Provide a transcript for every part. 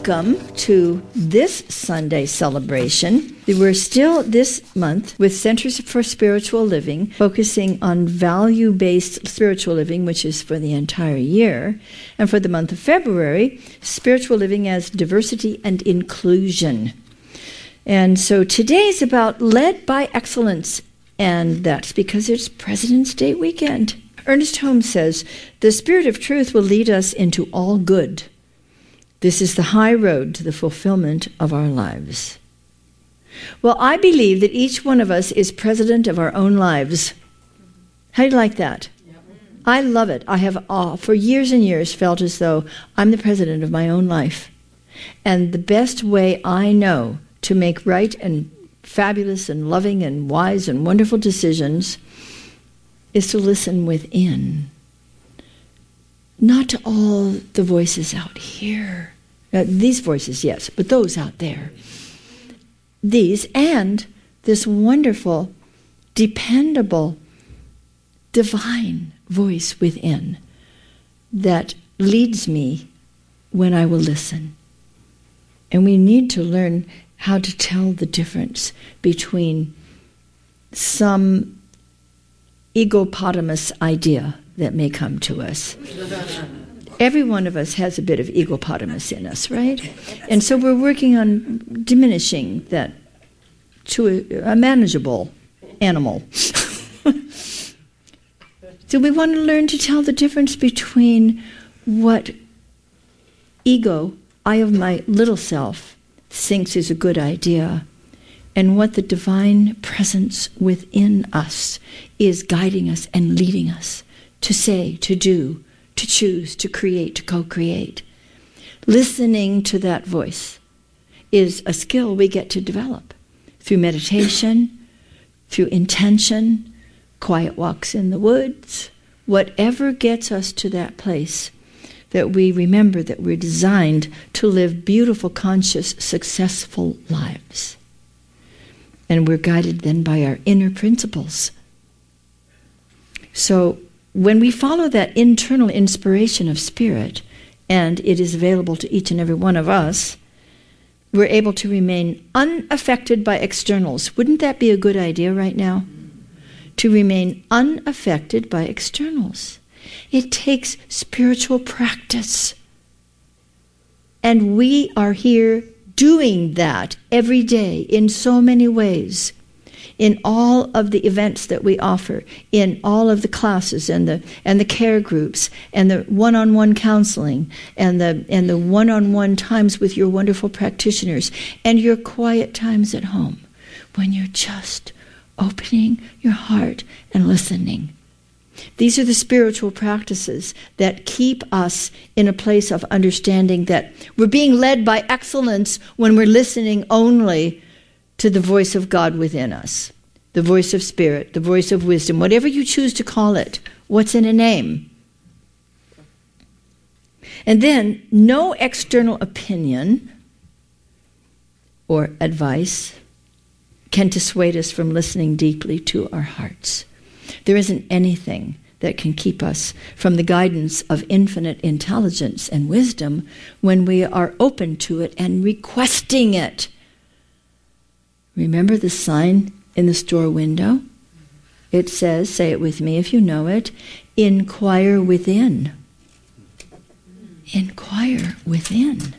welcome to this Sunday celebration. We're still this month with Centers for Spiritual Living, focusing on value-based spiritual living, which is for the entire year. And for the month of February, spiritual living as diversity and inclusion. And so today's about led by excellence, and that's because it's President's Day weekend. Ernest Holmes says, "The Spirit of Truth will lead us into all good. This is the high road to the fulfillment of our lives." Well, I believe that each one of us is president of our own lives. How do you like that? I love it. I have, for years and years, felt as though I'm the president of my own life. And the best way I know to make right and fabulous and loving and wise and wonderful decisions is to listen within. Not to all the voices out here. These voices, yes, but those out there. These and this wonderful, dependable, divine voice within that leads me when I will listen. And we need to learn how to tell the difference between some egopotamus idea that may come to us. Every one of us has a bit of egopotamus in us, right? And so we're working on diminishing that to a manageable animal. So we want to learn to tell the difference between what ego, I of my little self, thinks is a good idea, and what the divine presence within us is guiding us and leading us to say, to do, to choose, to create, to co-create. Listening to that voice is a skill we get to develop through meditation, through intention, quiet walks in the woods, whatever gets us to that place that we remember that we're designed to live beautiful, conscious, successful lives. And we're guided then by our inner principles. So when we follow that internal inspiration of spirit, and it is available to each and every one of us, we're able to remain unaffected by externals. Wouldn't that be a good idea right now? To remain unaffected by externals. It takes spiritual practice. And we are here doing that every day in so many ways. In all of the events that we offer, in all of the classes and the care groups and the one-on-one counseling and the one-on-one times with your wonderful practitioners and your quiet times at home when you're just opening your heart and listening. These are the spiritual practices that keep us in a place of understanding that we're being led by excellence when we're listening only to the voice of God within us, the voice of spirit, the voice of wisdom, whatever you choose to call it. What's in a name? And then no external opinion or advice can dissuade us from listening deeply to our hearts. There isn't anything that can keep us from the guidance of infinite intelligence and wisdom when we are open to it and requesting it. Remember the sign in the store window? It says, say it with me if you know it, inquire within. Inquire within.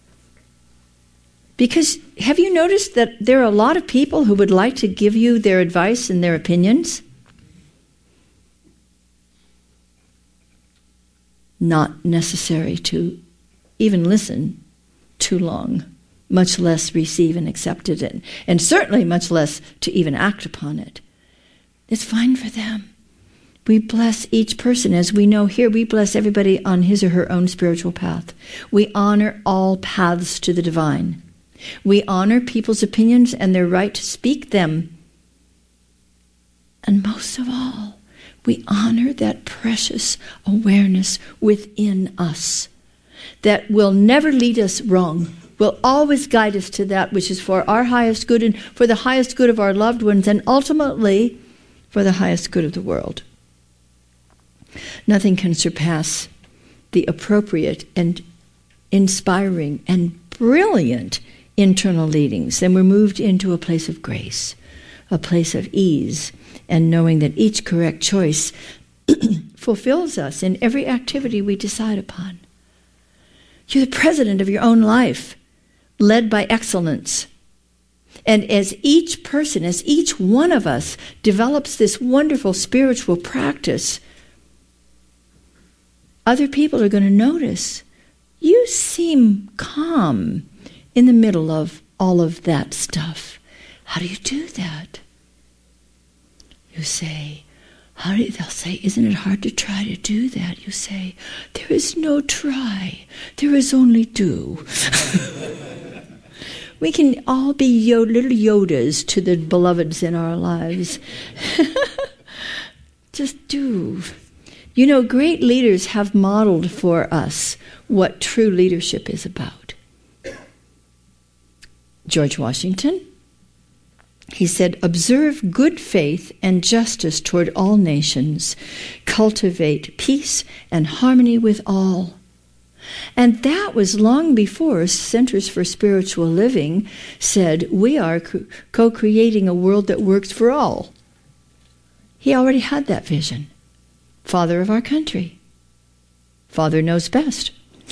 Because have you noticed that there are a lot of people who would like to give you their advice and their opinions? Not necessary to even listen too long, much less receive and accept it, and certainly much less to even act upon it. It's fine for them. We bless each person. As we know here, we bless everybody on his or her own spiritual path. We honor all paths to the divine. We honor people's opinions and their right to speak them. And most of all, we honor that precious awareness within us that will never lead us wrong, will always guide us to that which is for our highest good and for the highest good of our loved ones and ultimately for the highest good of the world. Nothing can surpass the appropriate and inspiring and brilliant internal leadings, then we're moved into a place of grace, a place of ease, and knowing that each correct choice fulfills us in every activity we decide upon. You're the president of your own life, led by excellence. And as each person, as each one of us develops this wonderful spiritual practice, other people are going to notice you seem calm in the middle of all of that stuff. How do you do that? You say, they'll say, isn't it hard to try to do that? You say, there is no try, there is only do. We can all be little Yodas to the beloveds in our lives. Just do. You know, great leaders have modeled for us what true leadership is about. George Washington, he said, observe good faith and justice toward all nations. Cultivate peace and harmony with all. And that was long before Centers for Spiritual Living said, we are co-creating a world that works for all. He already had that vision. Father of our country. Father knows best.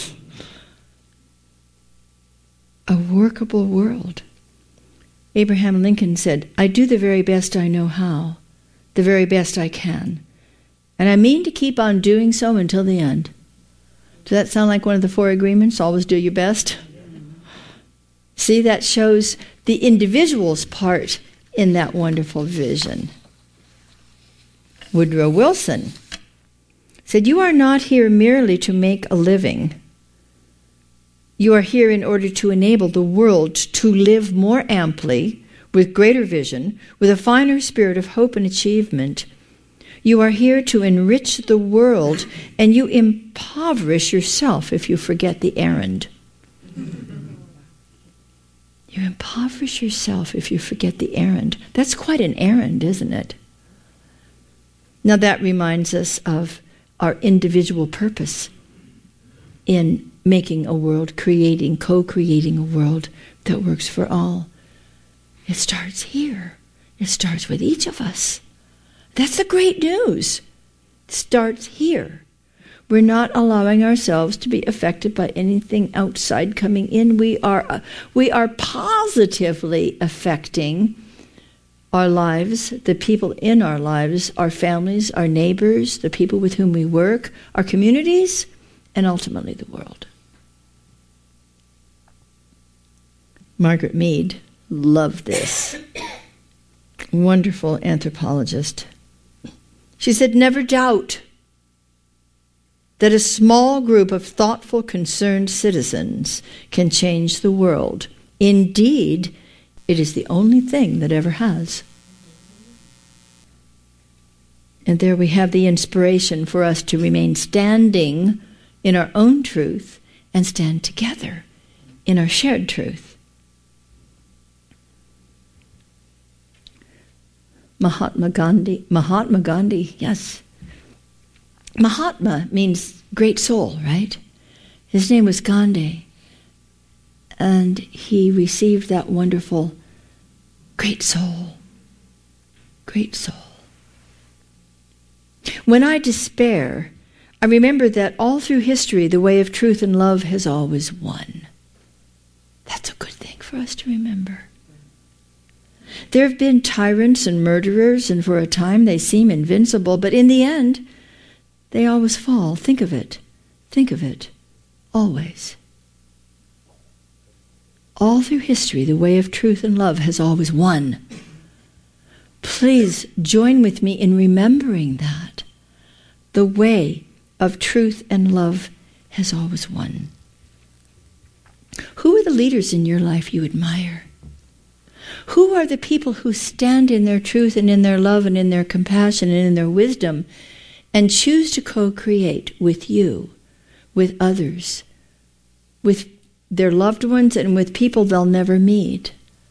A workable world. Abraham Lincoln said, I do the very best I know how, the very best I can, and I mean to keep on doing so until the end. Does that sound like one of the 4 agreements? Always do your best? See, that shows the individual's part in that wonderful vision. Woodrow Wilson said, you are not here merely to make a living. You are here in order to enable the world to live more amply, with greater vision, with a finer spirit of hope and achievement. You are here to enrich the world, and you impoverish yourself if you forget the errand. You impoverish yourself if you forget the errand. That's quite an errand, isn't it? Now that reminds us of our individual purpose in making a world, co-creating a world that works for all. It starts here. It starts with each of us. That's the great news. It starts here. We're not allowing ourselves to be affected by anything outside coming in. We are positively affecting our lives, the people in our lives, our families, our neighbors, the people with whom we work, our communities, and ultimately the world. Margaret Mead loved this. Wonderful anthropologist. She said, never doubt that a small group of thoughtful, concerned citizens can change the world. Indeed, it is the only thing that ever has. And there we have the inspiration for us to remain standing in our own truth and stand together in our shared truth. Mahatma Gandhi, yes. Mahatma means great soul, right? His name was Gandhi. And he received that wonderful great soul. Great soul. When I despair, I remember that all through history, the way of truth and love has always won. That's a good thing for us to remember. There have been tyrants and murderers, and for a time they seem invincible, but in the end, they always fall. Think of it. Think of it. Always. All through history, the way of truth and love has always won. Please join with me in remembering that. The way of truth and love has always won. Who are the leaders in your life you admire? Who are the people who stand in their truth and in their love and in their compassion and in their wisdom and choose to co-create with you, with others, with their loved ones and with people they'll never meet?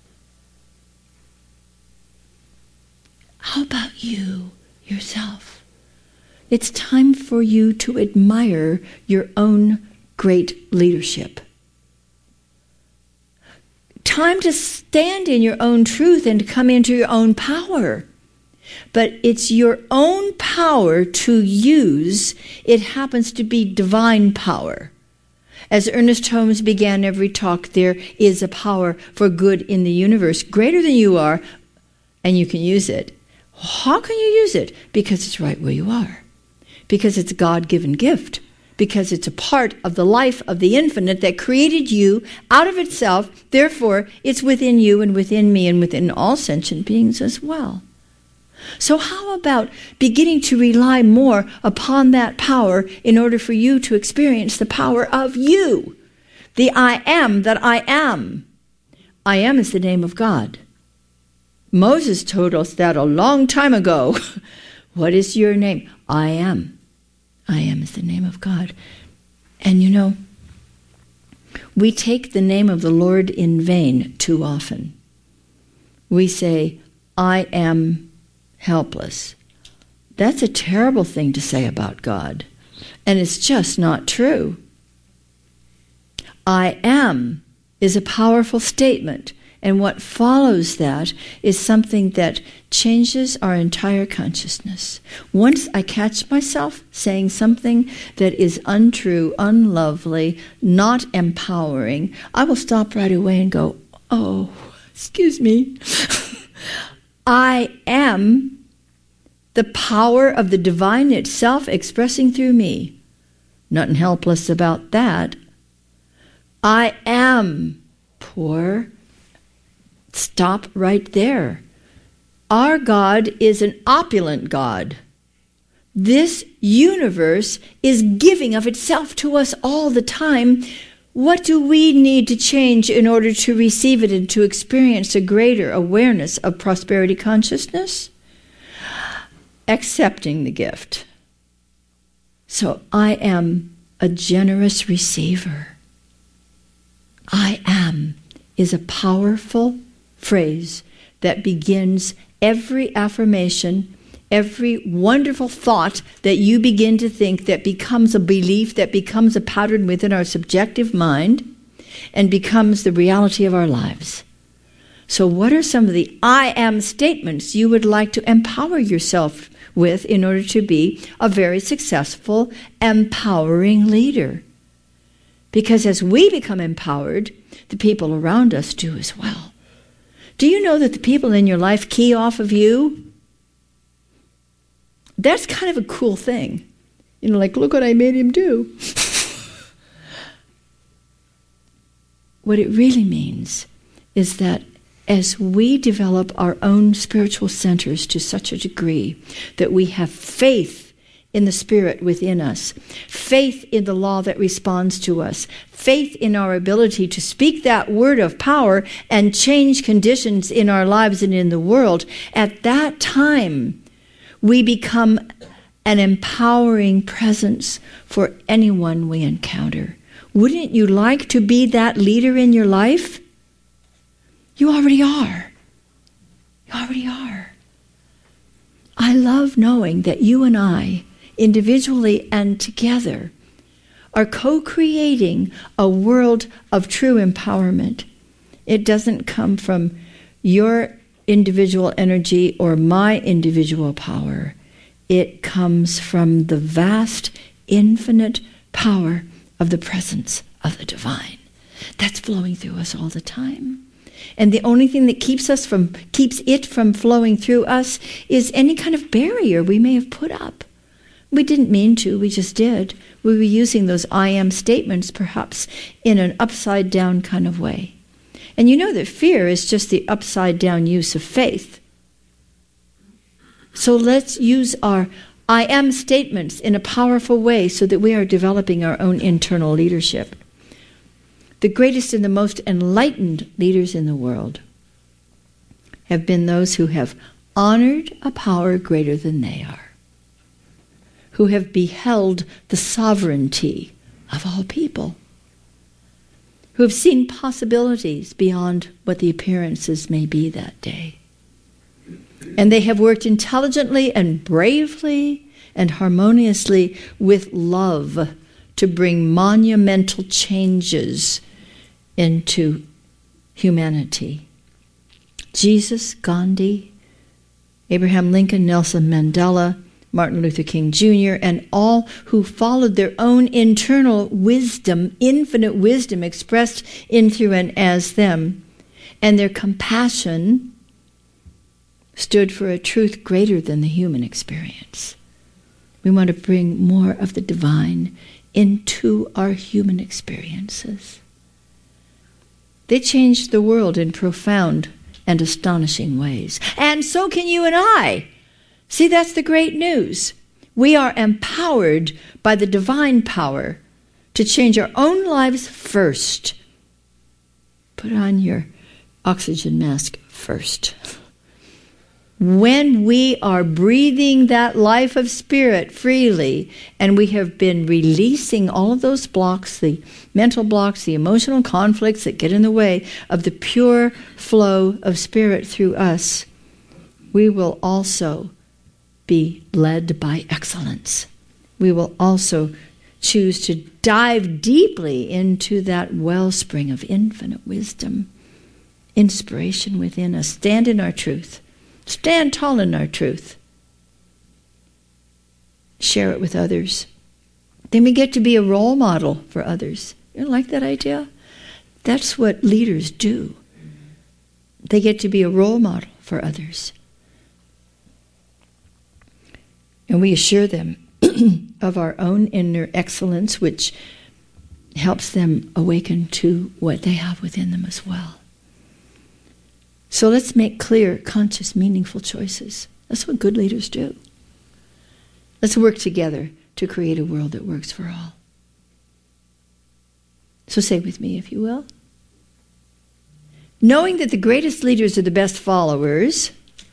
How about you, yourself? It's time for you to admire your own great leadership. time to stand in your own truth and to come into your own power. But it's your own power to use. It happens to be divine power. As Ernest Holmes began every talk, there is a power for good in the universe, greater than you are, and you can use it. How can you use it? Because it's right where you are. Because it's a God-given gift. Because it's a part of the life of the infinite that created you out of itself. Therefore, it's within you and within me and within all sentient beings as well. So how about beginning to rely more upon that power in order for you to experience the power of you? The I am that I am. I am is the name of God. Moses told us that a long time ago. What is your name? I am. I am is the name of God. And you know, we take the name of the Lord in vain too often. We say, I am helpless. That's a terrible thing to say about God. And it's just not true. I am is a powerful statement. And what follows that is something that changes our entire consciousness. Once I catch myself saying something that is untrue, unlovely, not empowering, I will stop right away and go, oh, excuse me. I am the power of the divine itself expressing through me. Nothing helpless about that. I am poor. Stop right there. Our God is an opulent God. This universe is giving of itself to us all the time. What do we need to change in order to receive it and to experience a greater awareness of prosperity consciousness? Accepting the gift. So I am a generous receiver. I am is a powerful phrase that begins every affirmation, every wonderful thought that you begin to think, that becomes a belief, that becomes a pattern within our subjective mind and becomes the reality of our lives. So what are some of the I am statements you would like to empower yourself with in order to be a very successful, empowering leader? Because as we become empowered, the people around us do as well. Do you know that the people in your life key off of you? That's kind of a cool thing. You know, like, look what I made him do. What it really means is that as we develop our own spiritual centers to such a degree that we have faith in the Spirit within us, faith in the law that responds to us, faith in our ability to speak that word of power and change conditions in our lives and in the world, at that time we become an empowering presence for anyone we encounter. Wouldn't you like to be that leader in your life? You already are. You already are. I love knowing that you and I, individually and together, are co-creating a world of true empowerment. It doesn't come from your individual energy or my individual power. It comes from the vast, infinite power of the presence of the divine that's flowing through us all the time. And the only thing that keeps it from flowing through us is any kind of barrier we may have put up. We didn't mean to, we just did. We were using those I am statements perhaps in an upside down kind of way. And you know that fear is just the upside down use of faith. So let's use our I am statements in a powerful way so that we are developing our own internal leadership. The greatest and the most enlightened leaders in the world have been those who have honored a power greater than they are, who have beheld the sovereignty of all people, who have seen possibilities beyond what the appearances may be that day. And they have worked intelligently and bravely and harmoniously with love to bring monumental changes into humanity. Jesus, Gandhi, Abraham Lincoln, Nelson Mandela, Martin Luther King Jr., and all who followed their own internal wisdom, infinite wisdom expressed in, through, and as them, and their compassion stood for a truth greater than the human experience. We want to bring more of the divine into our human experiences. They changed the world in profound and astonishing ways. And so can you and I. See, that's the great news. We are empowered by the divine power to change our own lives first. Put on your oxygen mask first. When we are breathing that life of spirit freely, and we have been releasing all of those blocks, the mental blocks, the emotional conflicts that get in the way of the pure flow of spirit through us, we will also be led by excellence. We will also choose to dive deeply into that wellspring of infinite wisdom, inspiration within us. Stand in our truth. Stand tall in our truth. Share it with others. Then we get to be a role model for others. You like that idea? That's what leaders do. They get to be a role model for others. And we assure them of our own inner excellence, which helps them awaken to what they have within them as well. So let's make clear, conscious, meaningful choices. That's what good leaders do. Let's work together to create a world that works for all. So say with me, if you will. Knowing that the greatest leaders are the best followers,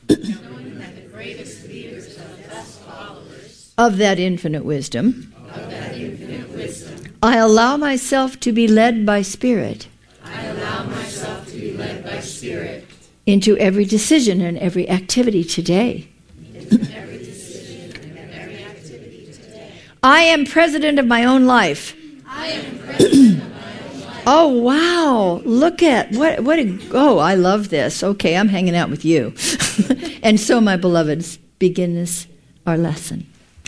of that infinite wisdom, I allow myself to be led by Spirit. Into every decision and every activity today. I am president of my own life. Oh, wow. Look at, I love this. Okay, I'm hanging out with you. And so, my beloveds, begin this, our lesson.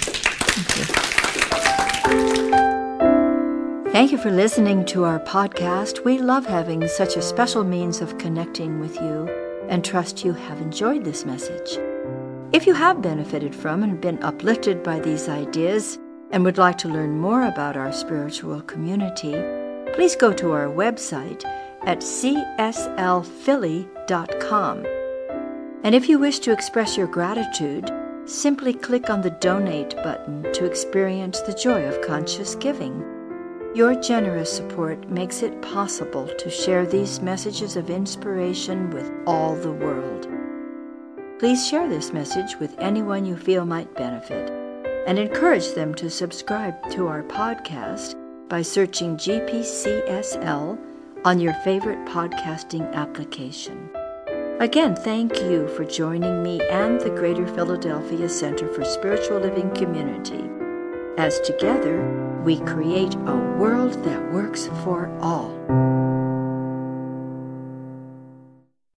Thank you for listening to our podcast. We love having such a special means of connecting with you and trust you have enjoyed this message. If you have benefited from and been uplifted by these ideas and would like to learn more about our spiritual community, please go to our website at cslphilly.com. And if you wish to express your gratitude, simply click on the Donate button to experience the joy of conscious giving. Your generous support makes it possible to share these messages of inspiration with all the world. Please share this message with anyone you feel might benefit, and encourage them to subscribe to our podcast by searching GPCSL on your favorite podcasting application. Again, thank you for joining me and the Greater Philadelphia Center for Spiritual Living Community, as together we create a world that works for all.